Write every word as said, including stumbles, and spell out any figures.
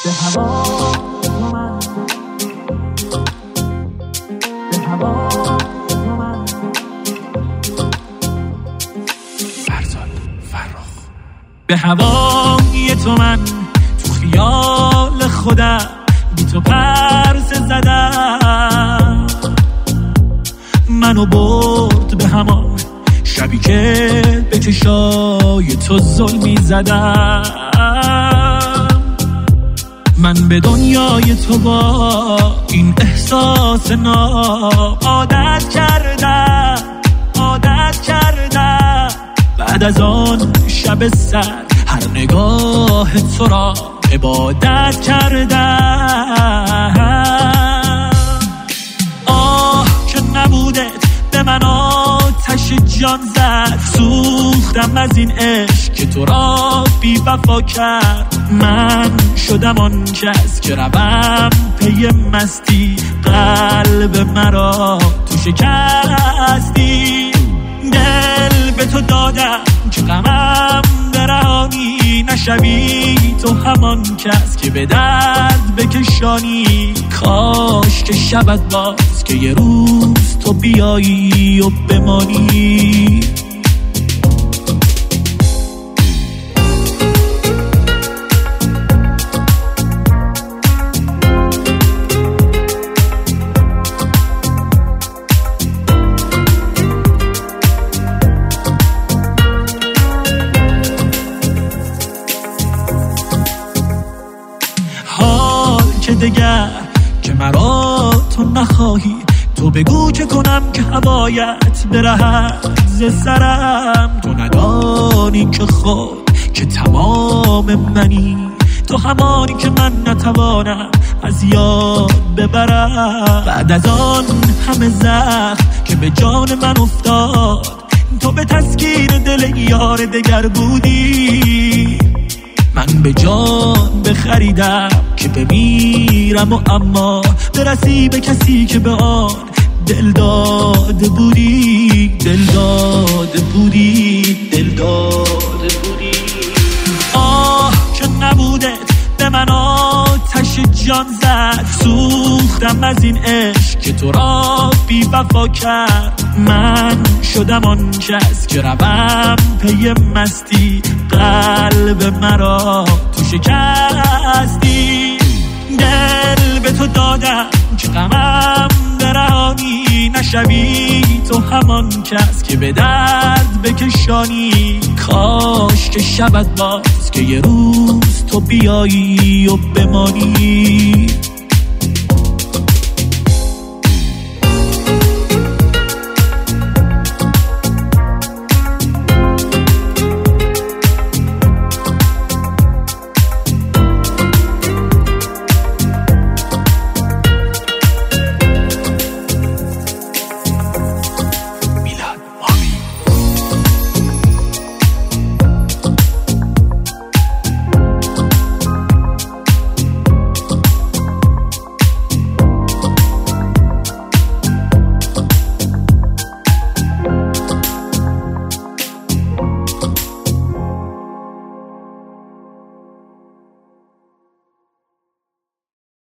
به هوا تو من، به هوا تو من. فرزاد فرخ. به هوای تو من تو خیال خودم بی تو پرسه زدم، منو برد به همان شبی که به چشای تو ظلمی زدم. من به دنیای تو با این احساس ناب عادت کردم، عادت کردم. بعد از آن شب سر هر نگاه تو را عبادت کردم. آه که نبودت به من آتش جان زد، سوختم از این عشق که تو را بی وفا کرد. من شدم آن کس که روم پی مستی، قلب مرا تو شکستی. دل به تو دادم که غمم برهانی، نشوی تو همان کس که به درد بکشانی. کاش که شبت باز که یه روز تو بیایی و بمانی. که دگر که مرا تو نخواهی، تو بگو چه کنم که هوایت برهد ز سرم. تو ندانی که خود که تمام منی، تو همانی که من نتوانم از یاد ببرم. بعد از آن همه زخم که به جان من افتاد، تو به تسکین دل یار دگر بودی. من به جان بخریدم که بمیرم و اما برسی به کسی که به آن دل داده بودی، دل داده بودی، دل داده بودی. آه که نبودت به من آتش جان زد، سوختم از این عشق که تو را بی وفا کرد. من شدم آن کس که روم پی مستی، قلب مرا تو شکستی. دل به تو دادم که غمم برهانی، نشوی تو همان کس که به درد بکشانی. کاش که شبت باز که یه روز تو بیایی و بمانی.